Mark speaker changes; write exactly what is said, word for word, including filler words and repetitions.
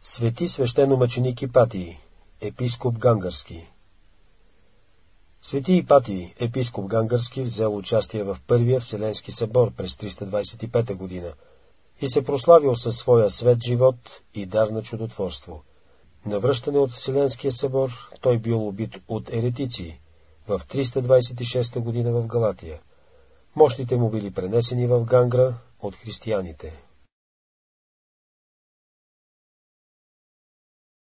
Speaker 1: Свети свещеномъченик Ипатий, епископ Гангърски. Свети Ипатий, епископ Гангърски, взел участие в Първия Вселенски събор през триста двадесет и пета година и се прославил със своя свет живот и дар на чудотворство. На връщане от Вселенския събор той бил убит от еретици в триста двадесет и шеста година в Галатия. Мощите му били пренесени в Гангра от християните.